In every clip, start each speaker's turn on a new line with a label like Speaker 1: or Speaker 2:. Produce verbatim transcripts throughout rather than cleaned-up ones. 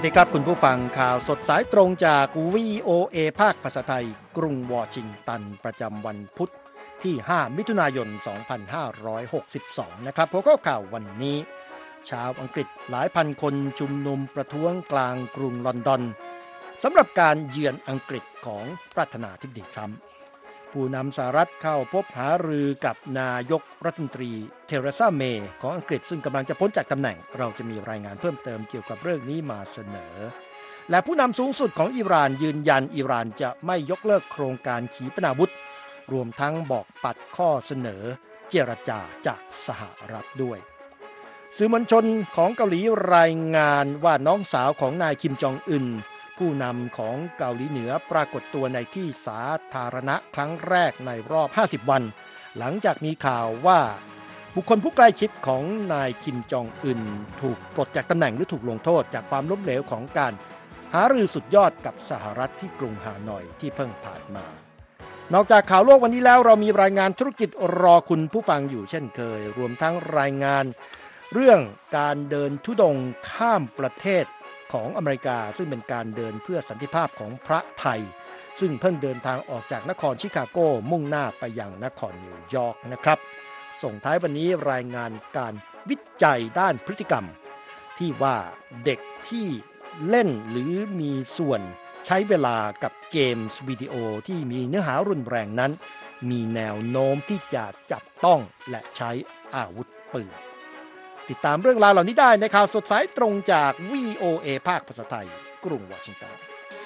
Speaker 1: ดีครับคุณผู้ฟังข่าวสดสายตรงจาก วี โอ เอ ภาคภาษาไทยกรุงวอชิงตันประจำวันพุธที่ห้ามิถุนายนสองพันห้าร้อยหกสิบสองนะครับหัวข้อข่าววันนี้ชาวอังกฤษหลายพันคนชุมนุมประท้วงกลางกรุงลอนดอนสำหรับการเยือนอังกฤษของประธานาธิบดีทรัมป์ผู้นำสหรัฐเข้าพบหารือกับนายกรัฐมนตรีเทเรซาเมย์ของอังกฤษซึ่งกำลังจะพ้นจากตำแหน่งเราจะมีรายงานเพิ่มเติมเกี่ยวกับเรื่องนี้มาเสนอและผู้นำสูงสุดของอิหร่านยืนยันอิหร่านจะไม่ยกเลิกโครงการขีปนาวุธรวมทั้งบอกปัดข้อเสนอเจรจาจากสหรัฐด้วยสื่อมวลชนของเกาหลีรายงานว่าน้องสาวของนายคิมจองอึนผู้นำของเกาหลีเหนือปรากฏตัวในที่สาธารณะครั้งแรกในรอบห้าสิบวันหลังจากมีข่าวว่าบุคคลผู้ใกล้ชิดของนายคิมจองอึนถูกปลดจากตำแหน่งหรือถูกลงโทษจากความล้มเหลวของการหารือสุดยอดกับสหรัฐที่กรุงฮานอยที่เพิ่งผ่านมานอกจากข่าวโลกวันนี้แล้วเรามีรายงานธุรกิจรอคุณผู้ฟังอยู่เช่นเคยรวมทั้งรายงานเรื่องการเดินธุดงค์ข้ามประเทศของอเมริกาซึ่งเป็นการเดินเพื่อสันติภาพของพระไทยซึ่งเพิ่งเดินทางออกจากนครชิคาโกมุ่งหน้าไปยังนครนิวยอร์กนะครับส่งท้ายวันนี้รายงานการวิจัยด้านพฤติกรรมที่ว่าเด็กที่เล่นหรือมีส่วนใช้เวลากับเกมส์วิดีโอที่มีเนื้อหารุนแรงนั้นมีแนวโน้มที่จะจับต้องและใช้อาวุธปืนติดตามเรื่องราวเหล่านี้ได้ในข่าวสดสายตรงจาก วี โอ เอ ภาคภาษาไทยกรุงวอชิงตัน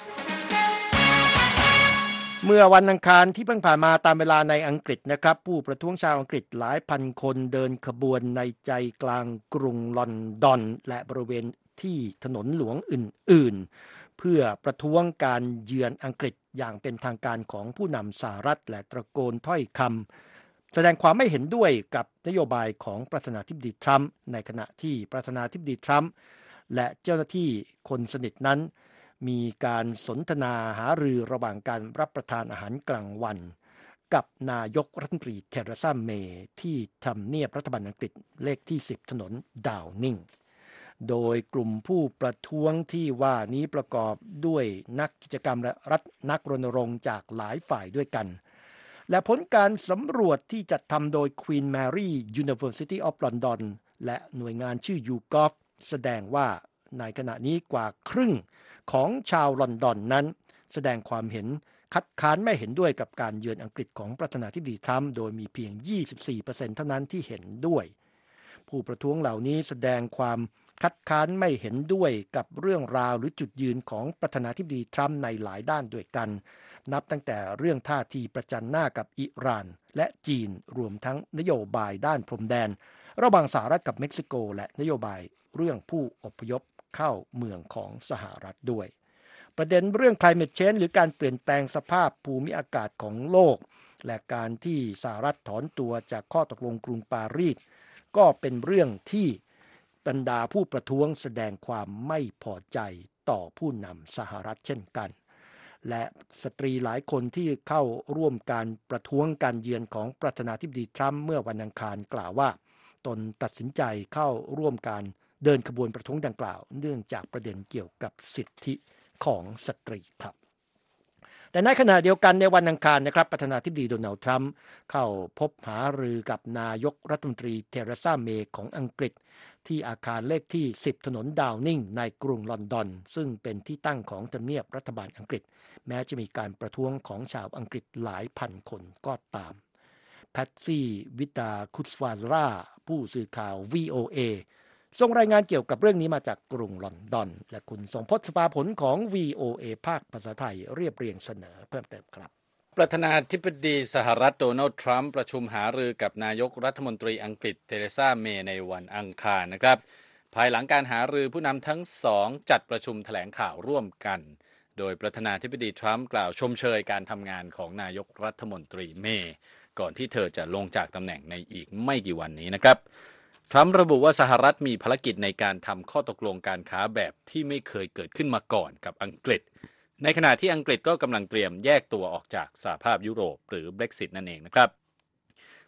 Speaker 1: เมื่อวันอังคารที่เพิ่งผ่านมาตามเวลาในอังกฤษนะครับผู้ประท้วงชาวอังกฤษหลายพันคนเดินขบวนในใจกลางกรุงลอนดอนและบริเวณที่ถนนหลวงอื่นๆเพื่อประท้วงการเยือนอังกฤษอย่างเป็นทางการของผู้นำสหรัฐและตะโกนถ้อยคำแสดงความไม่เห็นด้วยกับนโยบายของประธานาธิบดีทรัมป์ในขณะที่ประธานาธิบดีทรัมป์และเจ้าหน้าที่คนสนิทนั้นมีการสนทนาหารือระหว่างการรับประทานอาหารกลางวันกับนายกรัฐมนตรีเทเรซาเมย์ที่ทำเนียบรัฐบาลอังกฤษเลขที่สิบถนนดาวนิงโดยกลุ่มผู้ประท้วงที่ว่านี้ประกอบด้วยนักกิจกรรมและรัฐนักรณรงค์จากหลายฝ่ายด้วยกันและผลการสำรวจที่จัดทำโดย Queen Mary University of London และหน่วยงานชื่อ ยู จี โอ วี แสดงว่าในขณะนี้กว่าครึ่งของชาวลอนดอนนั้นแสดงความเห็นคัดค้านไม่เห็นด้วยกับการเยือนอังกฤษของประธานาธิบดีทรัมป์โดยมีเพียง ยี่สิบสี่เปอร์เซ็นต์ เท่านั้นที่เห็นด้วยผู้ประท้วงเหล่านี้แสดงความคัดค้านไม่เห็นด้วยกับเรื่องราวหรือจุดยืนของประธานาธิบดีทรัมป์ในหลายด้านด้วยกันนับตั้งแต่เรื่องท่าทีประจันหน้ากับอิหร่านและจีนรวมทั้งนโยบายด้านพรมแดนระหว่างสหรัฐกับเม็กซิโกและนโยบายเรื่องผู้อพยพเข้าเมืองของสหรัฐด้วยประเด็นเรื่อง climate change หรือการเปลี่ยนแปลงสภาพภูมิอากาศของโลกและการที่สหรัฐถอนตัวจากข้อตกลงกรุงปารีสก็เป็นเรื่องที่บรรดาผู้ประท้วงแสดงความไม่พอใจต่อผู้นำสหรัฐเช่นกันและสตรีหลายคนที่เข้าร่วมการประท้วงการเยือนของประธานาธิบดีทรัมป์เมื่อวันอังคารกล่าวว่าตนตัดสินใจเข้าร่วมการเดินขบวนประท้วงดังกล่าวเนื่องจากประเด็นเกี่ยวกับสิทธิของสตรีครับแต่ในขณะเดียวกันในวันอังคารนะครับประธานาธิบดีโดนัลด์ทรัมป์เข้าพบหารือกับนายกรัฐมนตรีเทเรซาเมย์ของอังกฤษที่อาคารเลขที่สิบถนนดาวนิงในกรุงลอนดอนซึ่งเป็นที่ตั้งของทำเนียบรัฐบาลอังกฤษแม้จะมีการประท้วงของชาวอังกฤษหลายพันคนก็ตามแพตซี่วิตาคุสวาราผู้สื่อข่าว วี โอ เอ ส่งรายงานเกี่ยวกับเรื่องนี้มาจากกรุงลอนดอนและคุณทรงพจน์สภาผลของ วี โอ เอ ภาคภาษาไทยเรียบเรียงเสนอเพิ่มเติมครับ
Speaker 2: ประธานาธิบดีสหรัฐโดนัลด์ทรัมป์ประชุมหารือกับนายกรัฐมนตรีอังกฤษเทเรซาเมย์ในวันอังคารนะครับภายหลังการหารือผู้นำทั้งสองจัดประชุมแถลงข่าวร่วมกันโดยประธานาธิบดีทรัมป์กล่าวชมเชยการทำงานของนายกรัฐมนตรีเมย์ก่อนที่เธอจะลงจากตำแหน่งในอีกไม่กี่วันนี้นะครับทรัมป์ระบุว่าสหรัฐมีภารกิจในการทำข้อตกลงการค้าแบบที่ไม่เคยเกิดขึ้นมาก่อนกับอังกฤษในขณะที่อังกฤษก็กำลังเตรียมแยกตัวออกจากสหภาพยุโรปหรือ Brexit นั่นเองนะครับ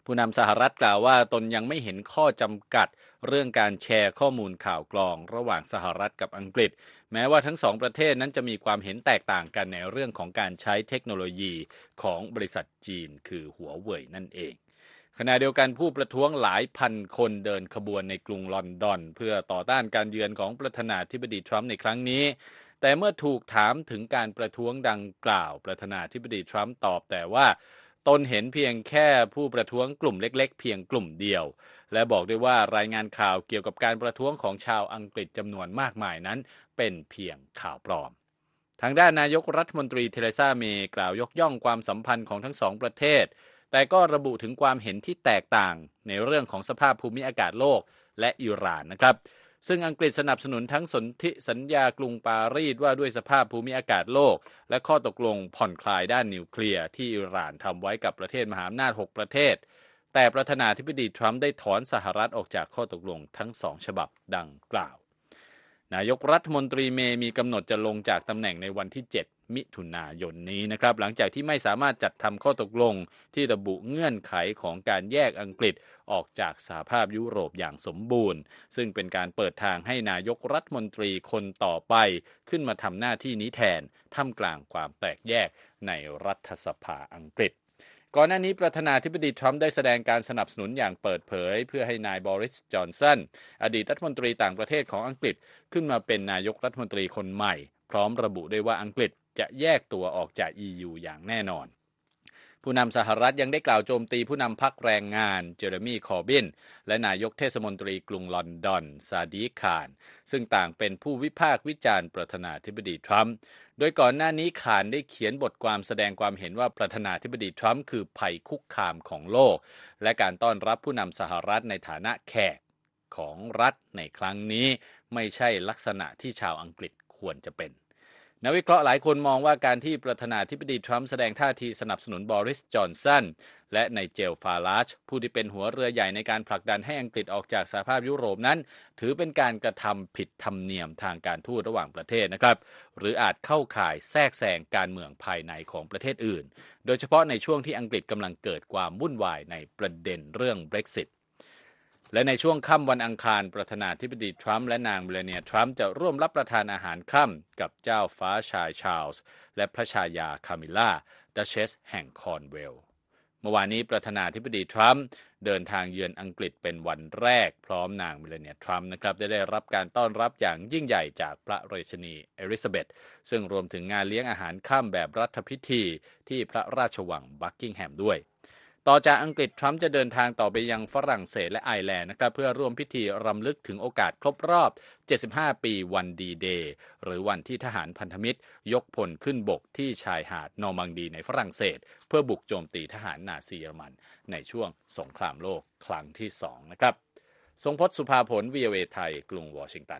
Speaker 2: ผู้นำสหรัฐกล่าวว่าตนยังไม่เห็นข้อจำกัดเรื่องการแชร์ข้อมูลข่าวกรองระหว่างสหรัฐกับอังกฤษแม้ว่าทั้งสองประเทศนั้นจะมีความเห็นแตกต่างกันในเรื่องของการใช้เทคโนโลยีของบริษัทจีนคือหัวเว่ยนั่นเองขณะเดียวกันผู้ประท้วงหลายพันคนเดินขบวนในกรุงลอนดอนเพื่อต่อต้านการเยือนของประธานาธิบดีทรัมป์ในครั้งนี้แต่เมื่อถูกถามถึงการประท้วงดังกล่าวประธานาธิบดีทรัมป์ตอบแต่ว่าตนเห็นเพียงแค่ผู้ประท้วงกลุ่มเล็กๆเพียงกลุ่มเดียวและบอกด้วยว่ารายงานข่าวเกี่ยวกับการประท้วงของชาวอังกฤษจำนวนมากมายนั้นเป็นเพียงข่าวปลอมทางด้านนายกรัฐมนตรีเทเรซาเมย์กล่าวยกย่องความสัมพันธ์ของทั้งสองประเทศแต่ก็ระบุถึงความเห็นที่แตกต่างในเรื่องของสภาพภูมิอากาศโลกและอิหร่านนะครับซึ่งอังกฤษสนับสนุนทั้งสนธิสัญญากรุงปารีสว่าด้วยสภาพภูมิอากาศโลกและข้อตกลงผ่อนคลายด้านนิวเคลียร์ที่อิหร่านทำไว้กับประเทศมหาอำนาจหกประเทศแต่ประธานาธิบดีทรัมป์ได้ถอนสหรัฐออกจากข้อตกลงทั้งสองฉบับดังกล่าวนายกรัฐมนตรีเมย์มีกำหนดจะลงจากตำแหน่งในวันที่เจ็ดมิถุนายนนี้นะครับหลังจากที่ไม่สามารถจัดทำข้อตกลงที่ระบุเงื่อนไขของการแยกอังกฤษออกจากสหภาพยุโรปอย่างสมบูรณ์ซึ่งเป็นการเปิดทางให้นายกรัฐมนตรีคนต่อไปขึ้นมาทำหน้าที่นี้แทนท่ามกลางความแตกแยกในรัฐสภาอังกฤษก่อนหน้านี้ประธานาธิบดีทรัมป์ได้แสดงการสนับสนุนอย่างเปิดเผยเพื่อให้นายบริส จอนสันอดีตรัฐมนตรีต่างประเทศของอังกฤษขึ้นมาเป็นนายกรัฐมนตรีคนใหม่พร้อมระบุด้วยว่าอังกฤษจะแยกตัวออกจาก อี ยู อย่างแน่นอนผู้นำสหรัฐยังได้กล่าวโจมตีผู้นำพรรคแรงงานเจอร์มี่คอร์บินและนายกเทศมนตรีกรุงลอนดอนซาดีคานซึ่งต่างเป็นผู้วิพากษ์วิจารณ์ประธานาธิบดีทรัมป์โดยก่อนหน้านี้คานได้เขียนบทความแสดงความเห็นว่าประธานาธิบดีทรัมป์คือภัยคุกคามของโลกและการต้อนรับผู้นำสหรัฐในฐานะแขกของรัฐในครั้งนี้ไม่ใช่ลักษณะที่ชาวอังกฤษควรจะเป็นนักวิเคราะห์หลายคนมองว่าการที่ประธานาธิบดีทรัมป์แสดงท่าทีสนับสนุนบริส จอนสันและไนเจล ฟาราจผู้ที่เป็นหัวเรือใหญ่ในการผลักดันให้อังกฤษออกจากสหภาพยุโรปนั้นถือเป็นการกระทำผิดธรรมเนียมทางการทูตระหว่างประเทศนะครับหรืออาจเข้าข่ายแทรกแซงการเมืองภายในของประเทศอื่นโดยเฉพาะในช่วงที่อังกฤษกำลังเกิดความวุ่นวายในประเด็นเรื่อง Brexitและในช่วงค่ำวันอังคารประธานาธิบดีทรัมป์และนางเมลานีทรัมป์จะร่วมรับประทานอาหารค่ำกับเจ้าฟ้าชายชาร์ลส์และพระชายาคามิลล่าดัชเชสแห่งคอร์นเวลล์เมื่อวานนี้ประธานาธิบดีทรัมป์เดินทางเยือนอังกฤษเป็นวันแรกพร้อมนางเมลานีทรัมป์นะครับได้ได้รับการต้อนรับอย่างยิ่งใหญ่จากพระราชินีเอลิซาเบธซึ่งรวมถึงงานเลี้ยงอาหารค่ำแบบรัฐพิธีที่พระราชวังบักกิงแฮมด้วยต่อจากอังกฤษทรัมป์จะเดินทางต่อไปยังฝรั่งเศสและไอร์แลนด์นะครับเพื่อร่วมพิธีรำลึกถึงโอกาสครบรอบเจ็ดสิบห้าปีวันดีเดย์หรือวันที่ทหารพันธมิตรยกพลขึ้นบกที่ชายหาดนอร์มังดีในฝรั่งเศสเพื่อบุกโจมตีทหารนาซีเยอรมันในช่วงสงครามโลกครั้งที่สองนะครับทรงพจน์สุภาผล วี โอ เอ ไทยกรุงวอชิงตัน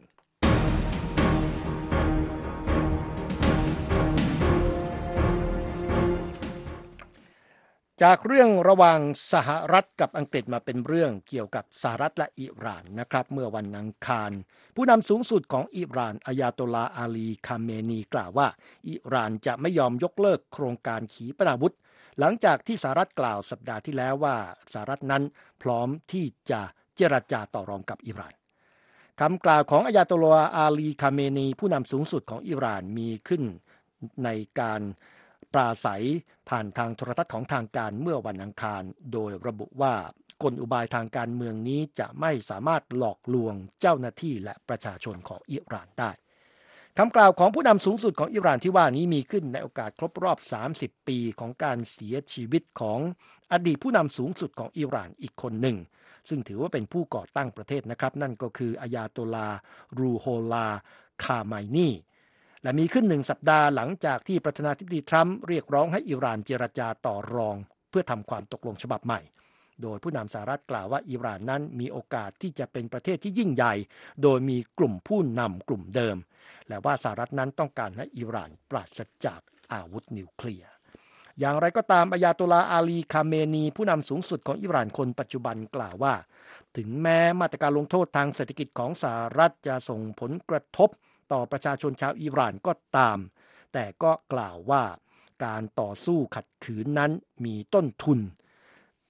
Speaker 1: จากเรื่องระหว่างสหรัฐกับอังกฤษมาเป็นเรื่องเกี่ยวกับสหรัฐและอิหร่านนะครับเมื่อวันอังคารผู้นำสูงสุดของอิหร่านอายาโตลาอาลีคาเมนีกล่าวว่าอิหร่านจะไม่ยอมยกเลิกโครงการขีปนาวุธหลังจากที่สหรัฐกล่าวสัปดาห์ที่แล้วว่าสหรัฐนั้นพร้อมที่จะเจรจาต่อรองกับอิหร่านคำกล่าวของอายาโตลาอาลีคาเมนีผู้นำสูงสุดของอิหร่านมีขึ้นในการปราศัยผ่านทางโทรทัศน์ของทางการเมื่อวันอังคารโดยระบุว่ากลอุบายทางการเมืองนี้จะไม่สามารถหลอกลวงเจ้าหน้าที่และประชาชนของอิหร่านได้คำกล่าวของผู้นำสูงสุดของอิหร่านที่ว่านี้มีขึ้นในโอกาสครบรอบสามสิบปีของการเสียชีวิตของอดีตผู้นำสูงสุดของอิหร่านอีกคนหนึ่งซึ่งถือว่าเป็นผู้ก่อตั้งประเทศนะครับนั่นก็คืออายาโตลารูโฮลาคาไมนีและมีขึ้นหนึ่งสัปดาห์หลังจากที่ประธานาธิบดีทรัมป์เรียกร้องให้อิหร่านเจรจาต่อรองเพื่อทำความตกลงฉบับใหม่โดยผู้นำสหรัฐกล่าวว่าอิหร่านนั้นมีโอกาสที่จะเป็นประเทศที่ยิ่งใหญ่โดยมีกลุ่มผู้นำกลุ่มเดิมและว่าสหรัฐนั้นต้องการให้อิหร่านปราศจากอาวุธนิวเคลียร์อย่างไรก็ตามอายาโตลาอาลีคาเมนีผู้นำสูงสุดของอิหร่านคนปัจจุบันกล่าวว่าถึงแม้มาตรการลงโทษทางเศรษฐกิจของสหรัฐจะส่งผลกระทบต่อประชาชนชาวอิหร่านก็ตามแต่ก็กล่าวว่าการต่อสู้ขัดขืนนั้นมีต้นทุน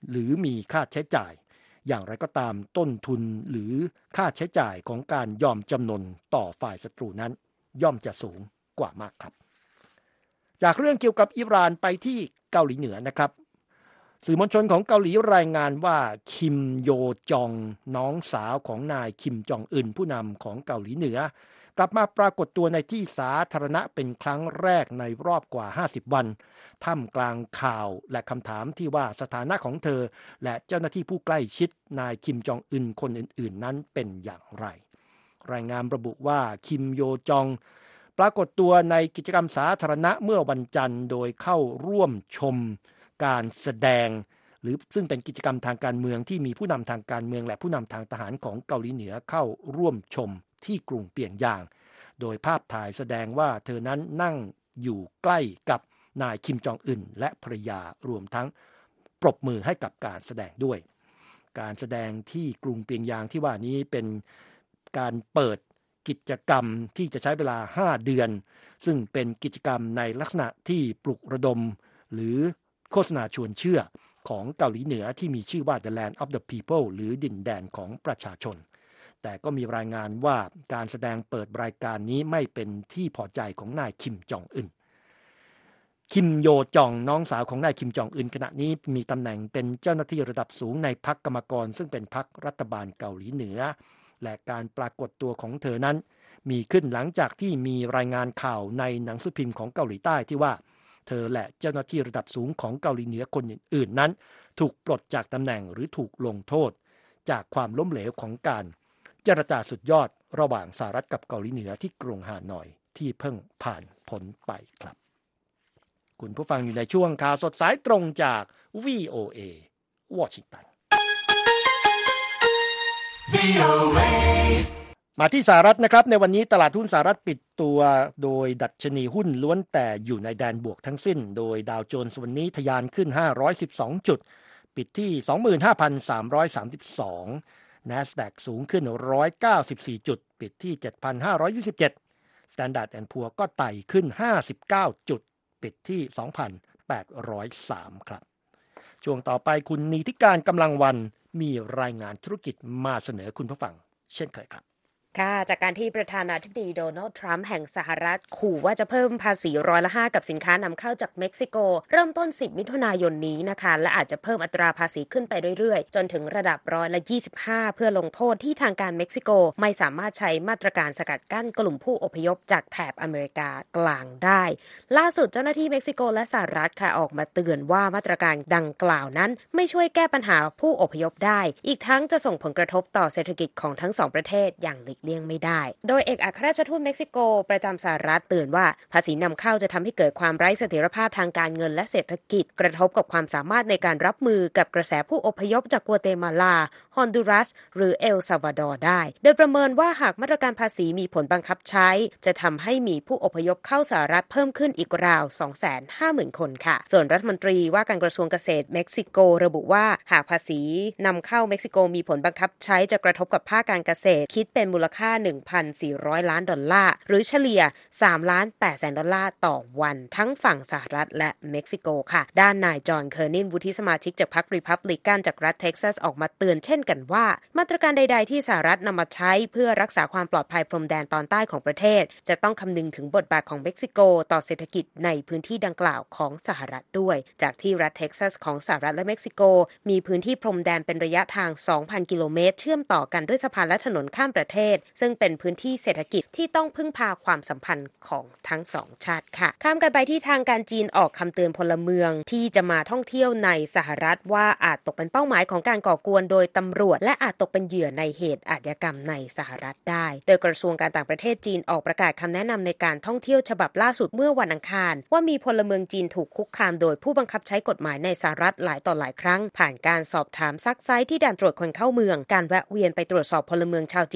Speaker 1: หรือมีค่าใช้จ่ายอย่างไรก็ตามต้นทุนหรือค่าใช้จ่ายของการยอมจำนนต่อฝ่ายศัตรูนั้นย่อมจะสูงกว่ามากครับจากเรื่องเกี่ยวกับอิหร่านไปที่เกาหลีเหนือนะครับสื่อมวลชนของเกาหลีรายงานว่าคิมโยจองน้องสาวของนายคิมจองอึนผู้นำของเกาหลีเหนือกลับมาปรากฏตัวในที่สาธารณะเป็นครั้งแรกในรอบกว่าห้าสิบวันท่ามกลางข่าวและคำถามที่ว่าสถานะของเธอและเจ้าหน้าที่ผู้ใกล้ชิดนายคิมจองอึนคนอื่นๆนั้นเป็นอย่างไรรายงานระบุว่าคิมโยจองปรากฏตัวในกิจกรรมสาธารณะเมื่อวันจันทร์โดยเข้าร่วมชมการแสดงหรือซึ่งเป็นกิจกรรมทางการเมืองที่มีผู้นำทางการเมืองและผู้นำทางทหารของเกาหลีเหนือเข้าร่วมชมที่กรุงเปียงยางโดยภาพถ่ายแสดงว่าเธอนั้นนั่งอยู่ใกล้กับนายคิมจองอึนและภรรยารวมทั้งปรบมือให้กับการแสดงด้วยการแสดงที่กรุงเปียงยางที่ว่านี้เป็นการเปิดกิจกรรมที่จะใช้เวลาห้าเดือนซึ่งเป็นกิจกรรมในลักษณะที่ปลุกระดมหรือโฆษณาชวนเชื่อของเกาหลีเหนือที่มีชื่อว่า The Land of the People หรือดินแดนของประชาชนแต่ก็มีรายงานว่าการแสดงเปิดรายการนี้ไม่เป็นที่พอใจของนายคิมจองอึนคิมโยจองน้องสาวของนายคิมจองอึนขณะนี้มีตำแหน่งเป็นเจ้าหน้าที่ระดับสูงในพรรคกรรมกรซึ่งเป็นพรรครัฐบาลเกาหลีเหนือและการปรากฏตัวของเธอนั้นมีขึ้นหลังจากที่มีรายงานข่าวในหนังสือพิมพ์ของเกาหลีใต้ที่ว่าเธอและเจ้าหน้าที่ระดับสูงของเกาหลีเหนือคนอื่นๆนั้นถูกปลดจากตำแหน่งหรือถูกลงโทษจากความล้มเหลวของการเจรจาสุดยอดระหว่างสหรัฐกับเกาหลีเหนือที่กรุงฮานอยที่เพิ่งผ่านพ้นไปครับคุณผู้ฟังอยู่ในช่วงข่าวสดสายตรงจาก วี โอ เอ วอชิงตัน วี โอ เอ มาที่สหรัฐนะครับในวันนี้ตลาดหุ้นสหรัฐปิดตัวโดยดัชนีหุ้นล้วนแต่อยู่ในแดนบวกทั้งสิ้นโดยดาวโจนส์วันนี้ทะยานขึ้นห้าร้อยสิบสองจุดปิดที่ สองหมื่นห้าพันสามร้อยสามสิบสอง NASDAQ สูงขึ้นหนึ่งร้อยเก้าสิบสี่จุดปิดที่ เจ็ดพันห้าร้อยยี่สิบเจ็ด Standard แอนด์ Poor's ก็ไต่ขึ้นห้าสิบเก้าจุดปิดที่ สองพันแปดร้อยสาม ครับช่วงต่อไปคุณนีธิการกำลังวันมีรายงานธุรกิจมาเสนอคุณผู้ฟังเช่นเคยครับ
Speaker 3: ค่ะจากการที่ประธานาธิบดีโดนัลด์ทรัมป์แห่งสหรัฐขู่ว่าจะเพิ่มภาษีร้อยละห้ากับสินค้านำเข้าจากเม็กซิโกเริ่มต้นสิบมิถุนายนนี้นะคะและอาจจะเพิ่มอัตราภาษีขึ้นไปเรื่อยๆจนถึงระดับร้อยละยี่สิบห้าเพื่อลงโทษที่ทางการเม็กซิโกไม่สามารถใช้มาตรการสกัดกั้นกลุ่มผู้อพยพจากแถบอเมริกากลางได้ล่าสุดเจ้าหน้าที่เม็กซิโกและสหรัฐค่ะออกมาเตือนว่ามาตรการดังกล่าวนั้นไม่ช่วยแก้ปัญหาผู้อพยพได้อีกทั้งจะส่งผลกระทบต่อเศรษฐกิจของทั้งสองประเทศอย่างหลีกเลี่ยงไม่ได้โดยเอกอัครราชทูตเม็กซิโกประจำสหรัฐเตือนว่าภาษีนำเข้าจะทำให้เกิดความไร้เสถียรภาพทางการเงินและเศรษฐกิจกระทบกับความสามารถในการรับมือกับกระแสผู้อพยพจากกัวเตมาลาฮอนดูรัสหรือเอลซัลวาดอร์ได้โดยประเมินว่าหากมาตรการภาษีมีผลบังคับใช้จะทำให้มีผู้อพยพเข้าสหรัฐเพิ่มขึ้นอีกราว สองแสนห้าหมื่น คนค่ะส่วนรัฐมนตรีว่าการกระทรวงเกษตรเม็กซิโกระบุว่าหากภาษีนำเข้าเม็กซิโกมีผลบังคับใช้จะกระทบกับภาคการเกษตรคิดเป็นมูลค่า หนึ่งพันสี่ร้อย ล้านดอลลาร์หรือเฉลี่ย สามล้านแปดแสน ดอลลาร์ต่อวันทั้งฝั่งสหรัฐและเม็กซิโกค่ะด้านนายจอห์นเคอร์นินวุฒิสมาชิกจากพรรครีพับลิกันจากรัฐเท็กซัสออกมาเตือนเช่นกันว่ามาตรการใดๆที่สหรัฐนำมาใช้เพื่อรักษาความปลอดภัยพรมแดนตอนใต้ของประเทศจะต้องคำนึงถึงบทบาทของเม็กซิโกต่อเศรษฐกิจในพื้นที่ดังกล่าวของสหรัฐด้วยจากที่รัฐเท็กซัสของสหรัฐและเม็กซิโกมีพื้นที่พรมแดนเป็นระยะทาง สองพัน กิโลเมตรเชื่อมต่อกันด้วยสะพานและถนนข้ามประเทศซึ่งเป็นพื้นที่เศรษฐกิจที่ต้องพึ่งพาความสัมพันธ์ของทั้งสองชาติค่ะข้ามกันไปที่ทางการจีนออกคำเตือนพลเมืองที่จะมาท่องเที่ยวในสหรัฐว่าอาจตกเป็นเป้าหมายของการก่อกวนโดยตำรวจและอาจตกเป็นเหยื่อในเหตุอาชญากรรมในสหรัฐได้โดยกระทรวงการต่างประเทศจีนออกประกาศคำแนะนำในการท่องเที่ยวฉบับล่าสุดเมื่อวันอังคารว่ามีพลเมืองจีนถูกคุกคามโดยผู้บังคับใช้กฎหมายในสหรัฐหลายต่อหลายครั้งผ่านการสอบถามซักไซที่ด่านตรวจคนเข้าเมืองการแวะเวียนไปตรวจสอบพลเมืองชาวจีนในประเท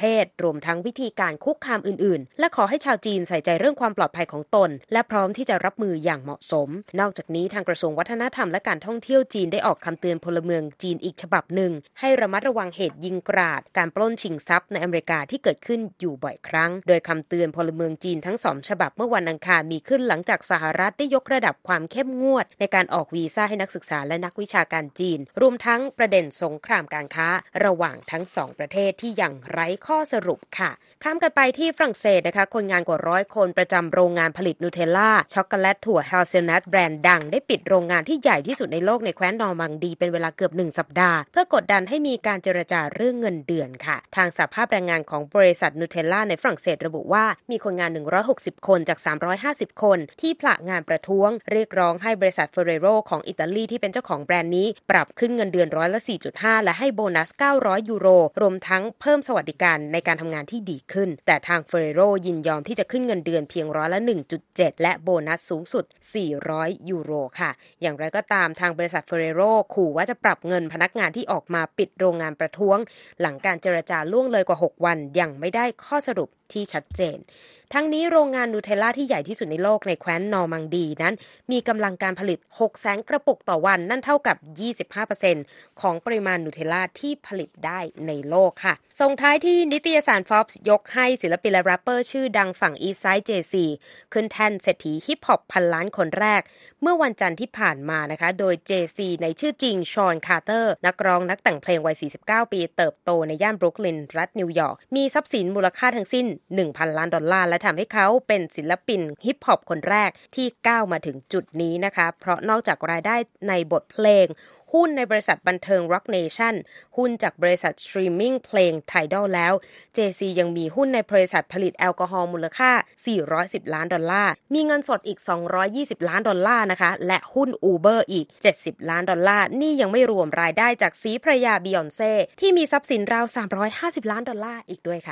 Speaker 3: ศรวมทั้งวิธีการคุกคามอื่นๆและขอให้ชาวจีนใส่ใจเรื่องความปลอดภัยของตนและพร้อมที่จะรับมืออย่างเหมาะสมนอกจากนี้ทางกระทรวงวัฒนธรรมและการท่องเที่ยวจีนได้ออกคำเตือนพลเมืองจีนอีกฉบับหนึ่งให้ระมัดระวังเหตุยิงกราดการปล้นชิงทรัพย์ในอเมริกาที่เกิดขึ้นอยู่บ่อยครั้งโดยคำเตือนพลเมืองจีนทั้งสองฉบับเมื่อวันอังคารมีขึ้นหลังจากสหรัฐได้ยกระดับความเข้มงวดในการออกวีซ่าให้นักศึกษาและนักวิชาการจีนรวมทั้งประเด็นสงครามการค้าระหว่างทั้งสองประเทศที่ยังไร้ข้อสรุปค่ะข้ามกันไปที่ฝรั่งเศสนะคะคนงานกว่าร้อยคนประจำโรงงานผลิตนูเทลล่าช็อกโกแลตถั่วเฮลเซลนัทแบรนด์ดังได้ปิดโรงงานที่ใหญ่ที่สุดในโลกในแคว้นนอร์มังดีเป็นเวลาเกือบหนึ่งสัปดาห์เพื่อกดดันให้มีการเจรจาเรื่องเงินเดือนค่ะทางสหภาพแรงงานของบริษัทนูเทลล่าในฝรั่งเศสระบุว่ามีคนงานหนึ่งร้อยหกสิบคนจากสามร้อยห้าสิบคนที่ผละงานประท้วงเรียกร้องให้บริษัทเฟอร์เรโรของอิตาลีที่เป็นเจ้าของแบรนด์นี้ปรับขึ้นเงินเดือนร้อยละ สี่จุดห้า และให้โบนัสเก้าร้อยยูโรรวมทั้งเพิ่มสวัสดิการในการทำงานที่ดีขึ้นแต่ทางเฟอร์เรโรยินยอมที่จะขึ้นเงินเดือนเพียงร้อยละ หนึ่งจุดเจ็ด และโบนัสสูงสุดสี่ร้อยยูโรค่ะอย่างไรก็ตามทางบริษัทเฟอร์เรโรขู่ว่าจะปรับเงินพนักงานที่ออกมาปิดโรงงานประท้วงหลังการเจรจาล่วงเลยกว่าหกวันยังไม่ได้ข้อสรุปที่ชัดเจนทั้งนี้โรงงานนูเทลล่าที่ใหญ่ที่สุดในโลกในแคว้นนอร์มังดีนั้นมีกำลังการผลิตหกแสนกระปุกต่อวันนั่นเท่ากับ ยี่สิบห้าเปอร์เซ็นต์ ของปริมาณนูเทลล่าที่ผลิตได้ในโลกค่ะส่งท้ายที่นิตยสาร Forbes ยกให้ศิลปินและแรปเปอร์ชื่อดังฝั่ง East Side เจ ซี ขึ้นแท่นเศรษฐีฮิปฮอปพันล้านคนแรกเมื่อวันจันทร์ที่ผ่านมานะคะโดย เจ ซี ในชื่อจริงชอนคาร์เตอร์นักร้องนักแต่งเพลงวัยสี่สิบเก้าปีเติบโตในย่านบรุกลินรัฐนิวยอร์กมีทรัพย์สินมูลค่าทั้งสิ้น หนึ่งพันล้านดอลลาร์และทำให้เขาเป็นศิลปินฮิปฮอปคนแรกที่ก้าวมาถึงจุดนี้นะคะเพราะนอกจากรายได้ในบทเพลงหุ้นในบริษัทบันเทิง Rock Nation หุ้นจากบริษัทสตรีมมิ่งเพลง Tidal แล้ว เจ ซี ยังมีหุ้นในบริษัทผลิตแอลกอฮอล์มูลค่าสี่ร้อยสิบล้านดอลลาร์มีเงินสดอีกสองร้อยยี่สิบล้านดอลลาร์นะคะและหุ้น Uber อีกเจ็ดสิบล้านดอลลาร์นี่ยังไม่รวมรายได้จากศรีภรรยาบียอนเซ่ที่มีทรัพย์สินราวสามร้อยห้าสิบล้านดอลลาร์อีกด้วยค่ะ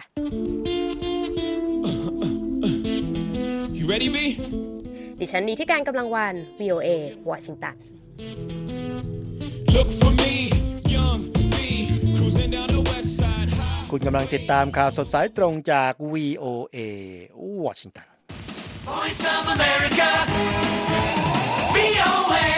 Speaker 4: You ready, B?
Speaker 3: ดิฉันนีที่การกำลังวัน วี โอ เอ วอชิงตัน
Speaker 4: Look for me, young B, cruising down the west side.
Speaker 1: คุณกำลังติดตามข่าวสดสายตรงจาก วี โอ เอ วอชิงตัน
Speaker 4: Voice of America, วี โอ เอ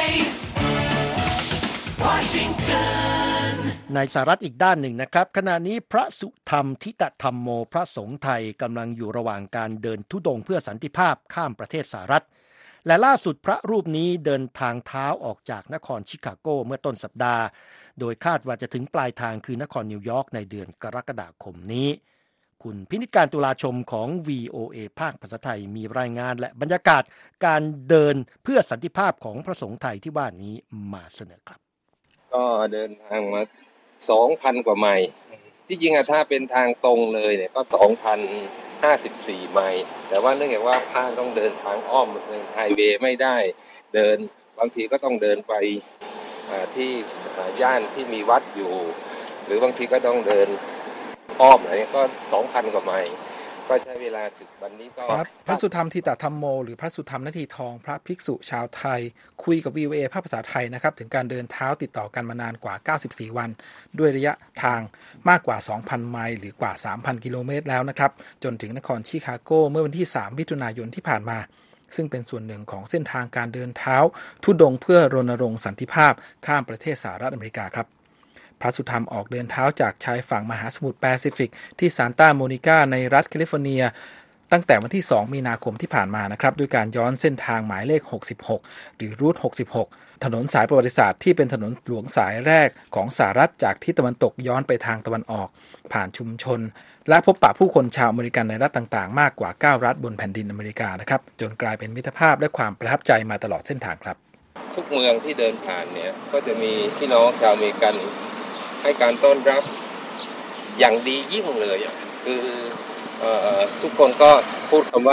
Speaker 4: Washington.
Speaker 1: ในสหรัฐอีกด้านหนึ่งนะครับขณะนี้พระสุธรรมทิตธรรมโมพระสงฆ์ไทยกำลังอยู่ระหว่างการเดินธุดงค์เพื่อสันติภาพข้ามประเทศสหรัฐและล่าสุดพระรูปนี้เดินทางเท้าออกจากนครชิคาโกเมื่อต้นสัปดาห์โดยคาดว่าจะถึงปลายทางคือนครนิวยอร์กในเดือนกรกฎาคมนี้คุณพินิจการตุลาชมของ วี โอ เอ ภาคภาษาไทยมีรายงานและบรรยากาศการเดินเพื่อสันติภาพของพระสงฆ์ไทยที่ว่านี้มาเสนอครับ
Speaker 5: ก็เดินทางมา สองพัน กว่าไมล์ที่จริงอะถ้าเป็นทางตรงเลยเนี่ยก็ สองพันห้าสิบสี่ ไมล์แต่ว่าเนื่องจากว่าพระต้องเดินทางอ้อมเดินไฮเวย์ไม่ได้เดินบางทีก็ต้องเดินไปที่ย่านที่มีวัดอยู่หรือบางทีก็ต้องเดินอ้อมอะไรก็ สองพัน กว่าไมล์ก็ใช้เวลาถึงวันนี้ก็
Speaker 6: พระสุธรรมทิตธรรมโมหรือพระสุธรรมนาทีทองพระภิกษุชาวไทยคุยกับ วี โอ เอ ภาคภาษาไทยนะครับถึงการเดินเท้าติดต่อกันมานานกว่าเก้าสิบสี่วันด้วยระยะทางมากกว่า สองพัน ไมล์หรือกว่า สามพัน กิโลเมตรแล้วนะครับจนถึงนครชิคาโกเมื่อวันที่สามมิถุนายนที่ผ่านมาซึ่งเป็นส่วนหนึ่งของเส้นทางการเดินเท้าธุดงค์เพื่อรณรงค์สันติภาพข้ามประเทศสหรัฐอเมริกาครับพระสุธรรมออกเดินเท้าจากชายฝั่งมหาสมุทรแปซิฟิกที่ซานตาโมนิกาในรัฐแคลิฟอร์เนียตั้งแต่วันที่สองมีนาคมที่ผ่านมานะครับด้วยการย้อนเส้นทางหมายเลขหกสิบหกหรือรูทหกสิบหกถนนสายประวัติศาสตร์ที่เป็นถนนหลวงสายแรกของสหรัฐจากทิศตะวันตกย้อนไปทางตะวันออกผ่านชุมชนและพบปะผู้คนชาวอเมริกันในรัฐต่างๆมากกว่าเก้ารัฐบนแผ่นดินอเมริกานะครับจนกลายเป็นมิตรภาพและความประทับใจมาตลอดเส้นทางครับ
Speaker 5: ทุกเมืองที่เดินผ่านเนี่ยก็จะมีพี่น้องชาวอเมริกันให้การต้อนรับอย่างดียิ่งเลยคือเอ่อทุกคนก็พูดคำว่า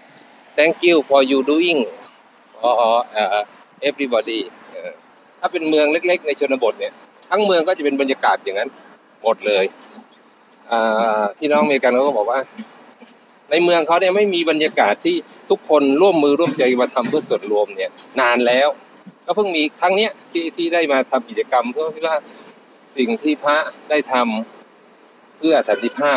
Speaker 5: thank you for you doing for everybody ถ้าเป็นเมืองเล็กๆในชนบทเนี่ยทั้งเมืองก็จะเป็นบรรยากาศอย่างนั้นหมดเลยพี่น้องอเมริกันเขาก็บอกว่าในเมืองเขาเนี่ยไม่มีบรรยากาศที่ทุกคนร่วมมือร่วมใจมาทำเพื่อส่วนรวมเนี่ยนานแล้วก็เพิ่งมีครั้งเนี้ยที่ที่ได้มาทำกิจกรรมเพื่อที่ว่าสิ่งที่พระได้ทำเพื่อสันติภาพเนี่ย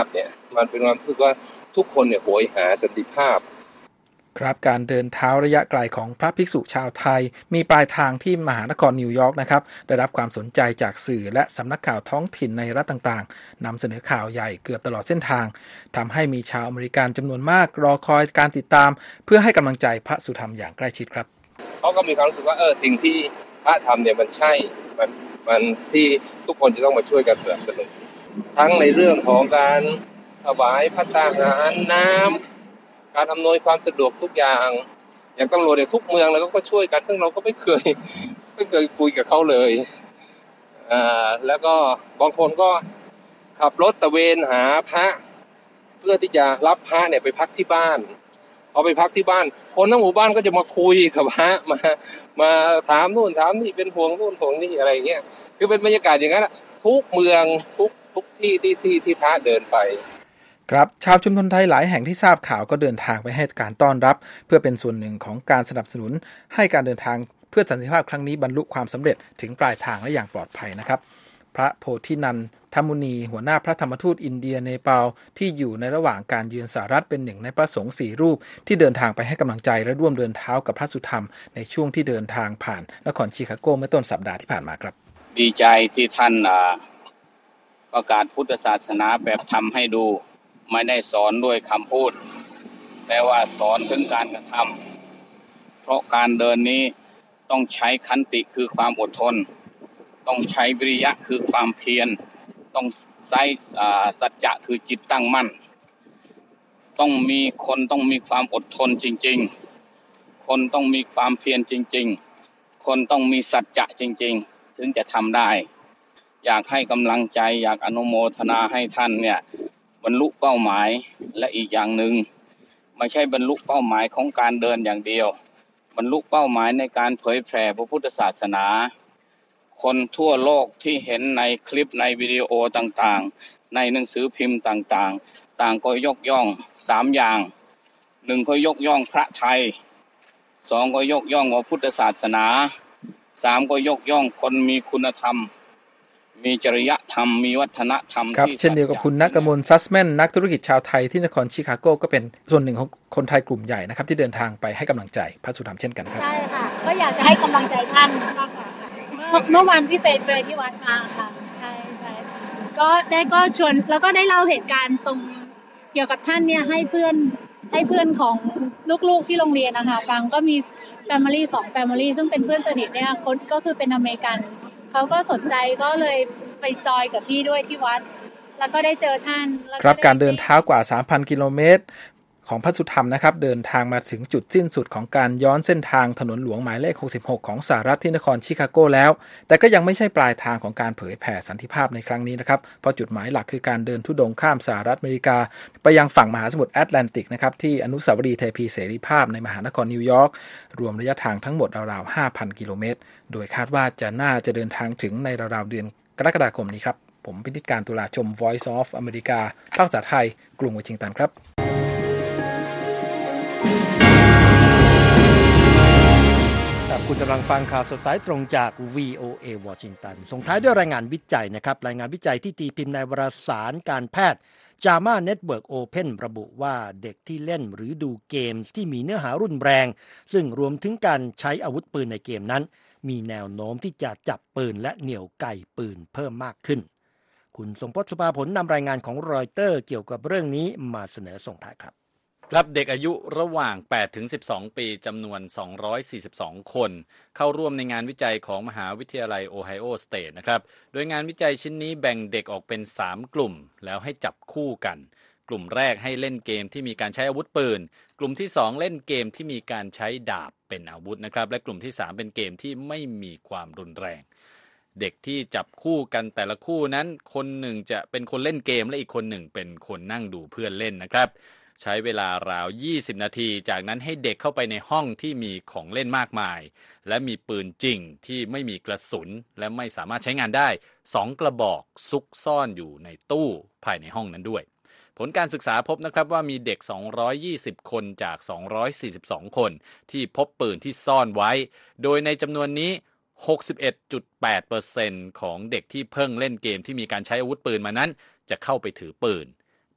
Speaker 5: มันเป็นความรู้สึกว่าทุกคนเนี่ยโหยหาสันติภาพ
Speaker 6: ครับการเดินเท้าระยะไกลของพระภิกษุชาวไทยมีปลายทางที่มหานครนิวยอร์กนะครับได้รับความสนใจจากสื่อและสำนักข่าวท้องถิ่นในรัฐต่างๆนำเสนอข่าวใหญ่เกือบตลอดเส้นทางทำให้มีชาวอเมริกันจำนวนมากรอคอยการติดตามเพื่อให้กำลังใจพระสุธรรมอย่างใกล้ชิดครับ
Speaker 5: เขาก็มีความรู้สึกว่าเออสิ่งที่พระทำเนี่ยมันใช่มันมันที่ทุกคนจะต้องมาช่วยกันสนับสนุนทั้งในเรื่องของการถวายภัตตาหารน้ำการอำนวยความสะดวกทุกอย่างอย่างตำรวจเนี่ยทุกเมืองเราก็ช่วยกันซึ่งเราก็ไม่เคยไม่เคยคุยกับเขาเลยอ่าแล้วก็บางคนก็ขับรถตระเวนหาพระเพื่อที่จะรับพระเนี่ยไปพักที่บ้านพอไปพักที่บ้านคนทั้งหมู่บ้านก็จะมาคุยกับพระมามาถามนู่นถามนี่เป็นห่วงนู่นห่วงนี่อะไรอย่างเงี้ยคือเป็นบรรยากาศอย่างนั้นทุกเมืองทุกทุกที่ที่ที่ที่พระเดินไป
Speaker 6: ครับชาวชุมชนไทยหลายแห่งที่ทราบข่าวก็เดินทางไปให้การต้อนรับเพื่อเป็นส่วนหนึ่งของการสนับสนุนให้การเดินทางเพื่อสันติภาพครั้งนี้บรรลุความสำเร็จถึงปลายทางและอย่างปลอดภัยนะครับพระโพธินันท์ธรรมุนีหัวหน้าพระธรรมทูตอินเดียเนปาลที่อยู่ในระหว่างการเยือนสหรัฐเป็นหนึ่งในพระสงฆ์สี่รูปที่เดินทางไปให้กำลังใจและร่วมเดินเท้ากับพระสุธรรมในช่วงที่เดินทางผ่านนครชิคาโกเมื่อต้นสัปดาห์ที่ผ่านมาครับ
Speaker 7: ดีใจที่ท่านประกาศพุทธศาสนาแบบทำให้ดูไม่ได้สอนด้วยคำพูดแต่ว่าสอนถึงการกระทำเพราะการเดินนี้ต้องใช้ขันติคือความอดทนต้องใช้วิริยะคือความเพียรต้องใช้สัจจะคือจิตตั้งมั่นต้องมีคนต้องมีความอดทนจริงๆคนต้องมีความเพียรจริงๆคนต้องมีสัจจะจริงๆถึงจะทำได้อยากให้กำลังใจอยากอนุโมทนาให้ท่านเนี่ยบรรลุเป้าหมายและอีกอย่างหนึ่งไม่ใช่บรรลุเป้าหมายของการเดินอย่างเดียวบรรลุเป้าหมายในการเผยแผ่พระพุทธศาสนาคนทั่วโลกที่เห็นในคลิปในวิดีโอต่างๆในหนังสือพิมพ์ต่างๆต่างก็ยกย่องสามอย่างหนึ่งก็ยกย่องพระไทยสองก็ยกย่องพระพุทธศาสนาสามก็ยกย่องคนมีคุณธรรมมีจริยธรรมมีวัฒนธรรม
Speaker 6: ครับเช่นเดียวกับคุณณกมลซัสแมนนักธุรกิจชาวไทยที่นครชิคาโกก็เป็นส่วนหนึ่งของคนไทยกลุ่มใหญ่นะครับที่เดินทางไปให้กำลังใจพระสุธรรมเช่นกันครับ
Speaker 8: ใช่ค่ะก็อยากจะให้กำลังใจท่านมากกว่าค่ะเมื่อวันที่ไปไปที่วัดมาค่ะใช่ใช่ก็ได้ก็ชวนแล้วก็ได้เล่าเหตุการณ์ตรงเกี่ยวกับท่านเนี่ยให้เพื่อนให้เพื่อนของลูกๆที่โรงเรียนนะคะฟังก็มีแฟมิลี่สองแฟมิลี่ซึ่งเป็นเพื่อนสนิทเนี่ยคนก็คือเป็นอเมริกันเขาก็สนใจก็เลยไปจอยกับพี่ด้วยที่วัดแล้วก็ได้เจอท่าน
Speaker 6: ครับการเดินเท้ากว่า สามพัน กิโลเมตรของพระสุธรรมนะครับเดินทางมาถึงจุดสิ้นสุดของการย้อนเส้นทางถนนหลวงหมายเลขหกสิบหกของสหรัฐที่นครชิคาโกแล้วแต่ก็ยังไม่ใช่ปลายทางของการเผยแผ่สันติภาพในครั้งนี้นะครับเพราะจุดหมายหลักคือการเดินธุดงค์ข้ามสหรัฐอเมริกาไปยังฝั่งมหาสมุทรแอตแลนติกนะครับที่อนุสาวรีย์เทพีเสรีภาพในมหานครนิวยอร์กรวมระยะทางทั้งหมดราวๆ ห้าพัน กิโลเมตรโดยคาดว่าจะน่าจะเดินทางถึงในราวๆเดือนกรกฎาคมนี้ครับผมพินิจการตุลาชม Voice of America ภาคภาษาไทยกรุงวอชิงตันครับ
Speaker 1: คุณกำลังฟังข่าวสดสายตรงจาก วี โอ เอ Washington ส่งท้ายด้วยรายงานวิจัยนะครับรายงานวิจัยที่ตีพิมพ์ในวารสารการแพทย์ จาม่า Network Open ระบุว่าเด็กที่เล่นหรือดูเกมที่มีเนื้อหารุนแรงซึ่งรวมถึงการใช้อาวุธปืนในเกมนั้นมีแนวโน้มที่จะจับปืนและเหนี่ยวไก่ปืนเพิ่มมากขึ้นคุณสมพศ สุภาผลนำรายงานของรอยเตอร์เกี่ยวกับเรื่องนี้มาเสนอส่งท้ายครับ
Speaker 2: ครับเด็กอายุระหว่าง แปดถึงสิบสอง ปีจำนวน สองร้อยสี่สิบสอง คนเข้าร่วมในงานวิจัยของมหาวิทยาลัยโอไฮโอสเตทนะครับโดยงานวิจัยชิ้นนี้แบ่งเด็กออกเป็น สาม กลุ่มแล้วให้จับคู่กันกลุ่มแรกให้เล่นเกมที่มีการใช้อาวุธปืนกลุ่มที่สองเล่นเกมที่มีการใช้ดาบเป็นอาวุธนะครับและกลุ่มที่สามเป็นเกมที่ไม่มีความรุนแรงเด็กที่จับคู่กันแต่ละคู่นั้นคนหนึ่งจะเป็นคนเล่นเกมและอีกคนหนึ่งเป็นคนนั่งดูเพื่อนเล่นนะครับใช้เวลาราวยี่สิบนาทีจากนั้นให้เด็กเข้าไปในห้องที่มีของเล่นมากมายและมีปืนจริงที่ไม่มีกระสุนและไม่สามารถใช้งานได้สองกระบอกซุกซ่อนอยู่ในตู้ภายในห้องนั้นด้วยผลการศึกษาพบนะครับว่ามีเด็กสองร้อยยี่สิบคนจากสองร้อยสี่สิบสองคนที่พบปืนที่ซ่อนไว้โดยในจำนวนนี้ หกสิบเอ็ดจุดแปดเปอร์เซ็นต์ ของเด็กที่เพิ่งเล่นเกมที่มีการใช้อาวุธปืนมานั้นจะเข้าไปถือปืน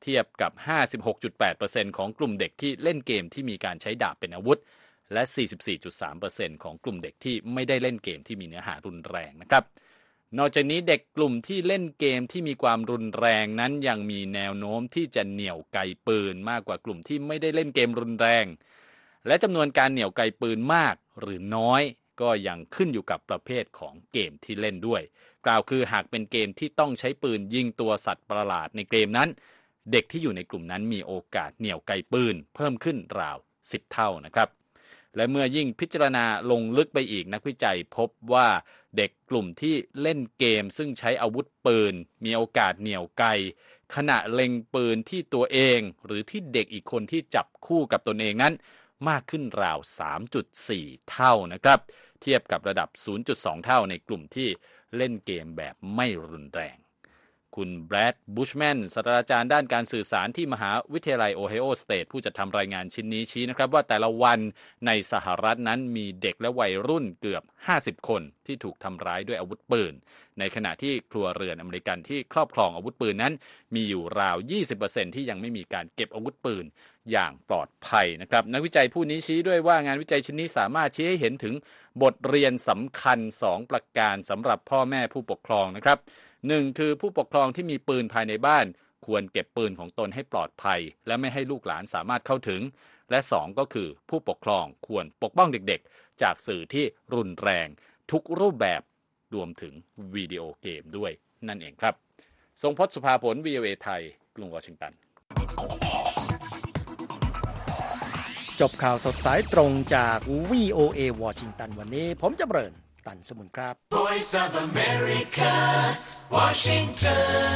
Speaker 2: เทียบกับ ห้าสิบหกจุดแปดเปอร์เซ็นต์ ของกลุ่มเด็กที่เล่นเกมที่มีการใช้ดาบเป็นอาวุธและ สี่สิบสี่จุดสามเปอร์เซ็นต์ ของกลุ่มเด็กที่ไม่ได้เล่นเกมที่มีเนื้อหารุนแรงนะครับนอกจากนี้เด็กกลุ่มที่เล่นเกมที่มีความรุนแรงนั้นยังมีแนวโน้มที่จะเหนี่ยวไกปืนมากกว่ากลุ่มที่ไม่ได้เล่นเกมรุนแรงและจำนวนการเหนี่ยวไกปืนมากหรือน้อยก็ยังขึ้นอยู่กับประเภทของเกมที่เล่นด้วยกล่าวคือหากเป็นเกมที่ต้องใช้ปืนยิงตัวสัตว์ประหลาดในเกมนั้นเด็กที่อยู่ในกลุ่มนั้นมีโอกาสเหนี่ยวไกปืนเพิ่มขึ้นราวสิบเท่านะครับและเมื่อยิ่งพิจารณาลงลึกไปอีกนักวิจัยพบว่าเด็กกลุ่มที่เล่นเกมซึ่งใช้อาวุธปืนมีโอกาสเหนี่ยวไกขณะเล็งปืนที่ตัวเองหรือที่เด็กอีกคนที่จับคู่กับตนเองนั้นมากขึ้นราว สามจุดสี่ เท่านะครับเทียบกับระดับ ศูนย์จุดสอง เท่าในกลุ่มที่เล่นเกมแบบไม่รุนแรงคุณแบรดบุชแมนศาสตราจารย์ด้านการสื่อสารที่มหาวิทยาลัยโอไฮโอสเตทผู้จัดทำรายงานชิ้นนี้ชี้นะครับว่าแต่ละวันในสหรัฐนั้นมีเด็กและวัยรุ่นเกือบห้าสิบคนที่ถูกทำร้ายด้วยอาวุธปืนในขณะที่ครัวเรือนอเมริกันที่ครอบครองอาวุธปืนนั้นมีอยู่ราว ยี่สิบเปอร์เซ็นต์ ที่ยังไม่มีการเก็บอาวุธปืนอย่างปลอดภัยนะครับนักวิจัยผู้นี้ชี้ด้วยว่างานวิจัยชิ้นนี้สามารถชี้ให้เห็นถึงบทเรียนสำคัญสองประการสำหรับพ่อแม่ผู้ปกครองนะครับหนึ่งคือผู้ปกครองที่มีปืนภายในบ้านควรเก็บปืนของตนให้ปลอดภัยและไม่ให้ลูกหลานสามารถเข้าถึงและสองก็คือผู้ปกครองควรปกป้องเด็กๆจากสื่อที่รุนแรงทุกรูปแบบรวมถึงวิดีโอเกมด้วยนั่นเองครับทรงพจน์สุภาผล วี โอ เอ ไทยกรุงวอชิงตัน
Speaker 1: จบข่าวสดสายตรงจาก วี โอ เอ วอชิงตันวันนี้ผมจะเบิ่นตันสมุนครับ
Speaker 4: Voice of America, Washington.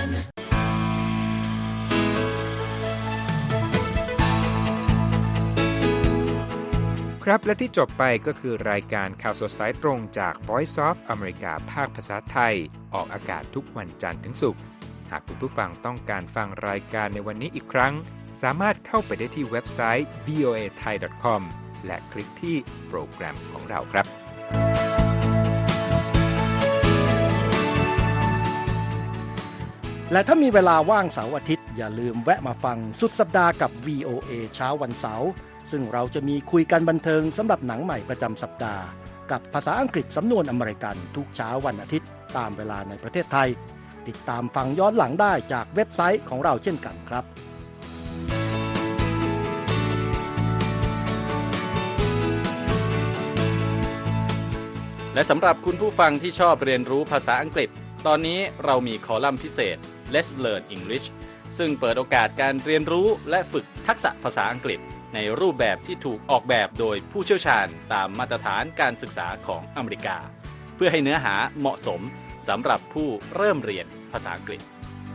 Speaker 9: ครับและที่จบไปก็คือรายการข่าวสดสายตรงจาก Voice of America ภาคภาษาไทยออกอากาศทุกวันจันทร์ถึงศุกร์หากคุณผู้ฟังต้องการฟังรายการในวันนี้อีกครั้งสามารถเข้าไปได้ที่เว็บไซต์ วี โอ เอ ไทย ดอท คอม และคลิกที่โปรแกรมของเราครับ
Speaker 1: และถ้ามีเวลาว่างเสาร์อาทิตย์อย่าลืมแวะมาฟังสุดสัปดาห์กับ วี โอ เอ เช้าวันเสาร์ซึ่งเราจะมีคุยกันบันเทิงสำหรับหนังใหม่ประจำสัปดาห์กับภาษาอังกฤษสำนวนอเมริกันทุกเช้าวันอาทิตย์ตามเวลาในประเทศไทยติดตามฟังย้อนหลังได้จากเว็บไซต์ของเราเช่นกันครับ
Speaker 2: และสำหรับคุณผู้ฟังที่ชอบเรียนรู้ภาษาอังกฤษตอนนี้เรามีคอลัมน์พิเศษ Let's Learn English ซึ่งเปิดโอกาสการเรียนรู้และฝึกทักษะภาษาอังกฤษในรูปแบบที่ถูกออกแบบโดยผู้เชี่ยวชาญตามมาตรฐานการศึกษาของอเมริกาเพื่อให้เนื้อหาเหมาะสมสำหรับผู้เริ่มเรียนภาษาอังกฤษ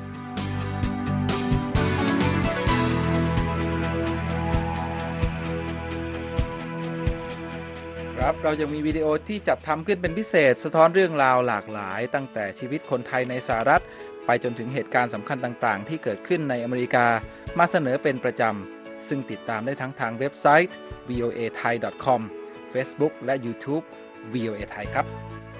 Speaker 6: ครับเรายังมีวิดีโอที่จัดทำขึ้นเป็นพิเศษสะท้อนเรื่องราวหลากหลายตั้งแต่ชีวิตคนไทยในสหรัฐไปจนถึงเหตุการณ์สำคัญต่างๆที่เกิดขึ้นในอเมริกามาเสนอเป็นประจำซึ่งติดตามได้ทั้งทางเว็บไซต์ วี โอ เอ ไทย ดอท คอม Facebook และ YouTube วี โอ เอ ไทยครับ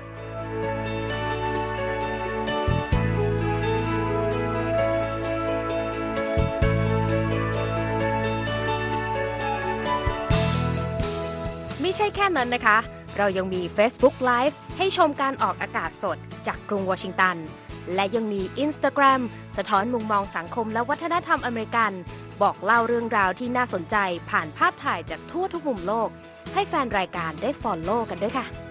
Speaker 3: ไม่ใช่แค่นั้นนะคะเรายังมี Facebook Live ให้ชมการออกอากาศสดจากกรุงวอชิงตันและยังมี Instagram สะท้อนมุมมองสังคมและวัฒนธรรมอเมริกันบอกเล่าเรื่องราวที่น่าสนใจผ่านภาพถ่ายจากทั่วทุกมุมโลกให้แฟนรายการได้ follow กันด้วยค่ะ